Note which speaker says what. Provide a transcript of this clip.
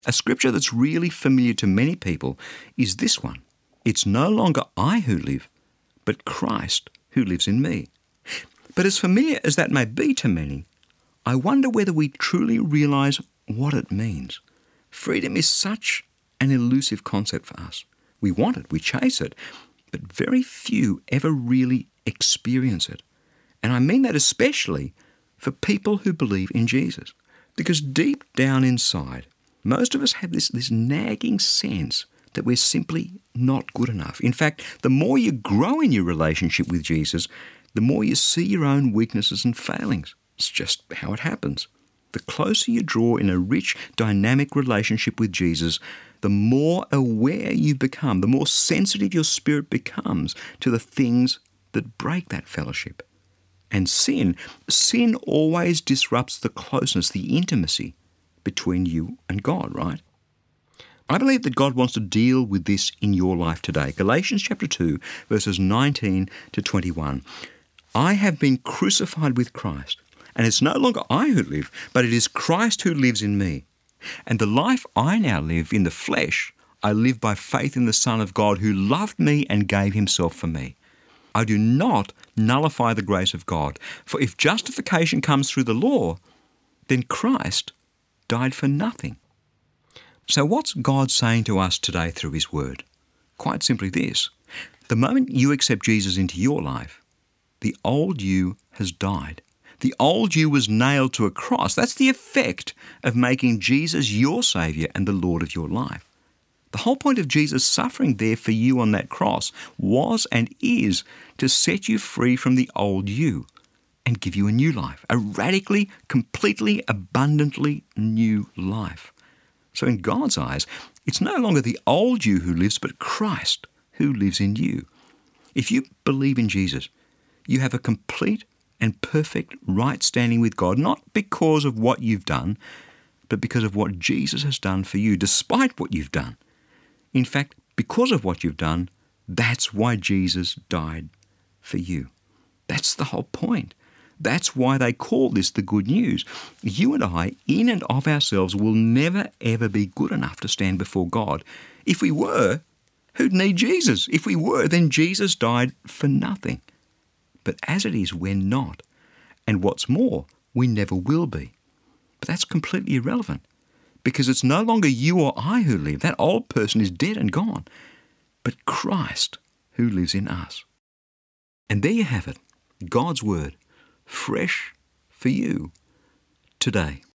Speaker 1: A scripture that's really familiar to many people is this one. It's no longer I who live, but Christ who lives in me. But as familiar as that may be to many, I wonder whether we truly realise what it means. Freedom is such an elusive concept for us. We want it, we chase it, but very few ever really experience it. And I mean that especially for people who believe in Jesus. Because deep down inside, most of us have this nagging sense that we're simply not good enough. In fact, the more you grow in your relationship with Jesus, the more you see your own weaknesses and failings. It's just how it happens. The closer you draw in a rich, dynamic relationship with Jesus, the more aware you become, the more sensitive your spirit becomes to the things that break that fellowship. And sin always disrupts the closeness, the intimacy between you and God, right? I believe that God wants to deal with this in your life today. Galatians chapter 2, verses 19 to 21. I have been crucified with Christ, and it's no longer I who live, but it is Christ who lives in me. And the life I now live in the flesh, I live by faith in the Son of God who loved me and gave himself for me. I do not nullify the grace of God, for if justification comes through the law, then Christ died for nothing. So what's God saying to us today through his word? Quite simply this. The moment you accept Jesus into your life, the old you has died. The old you was nailed to a cross. That's the effect of making Jesus your Saviour and the Lord of your life. The whole point of Jesus suffering there for you on that cross was and is to set you free from the old you and give you a new life, a radically, completely, abundantly new life. So in God's eyes, it's no longer the old you who lives, but Christ who lives in you. If you believe in Jesus, you have a complete and perfect right standing with God, not because of what you've done, but because of what Jesus has done for you, despite what you've done. In fact, because of what you've done, that's why Jesus died for you. That's the whole point. That's why they call this the good news. You and I, in and of ourselves, will never, ever be good enough to stand before God. If we were, who'd need Jesus? If we were, then Jesus died for nothing. But as it is, we're not. And what's more, we never will be. But that's completely irrelevant, because it's no longer you or I who live. That old person is dead and gone. But Christ who lives in us. And there you have it, God's word, fresh for you today.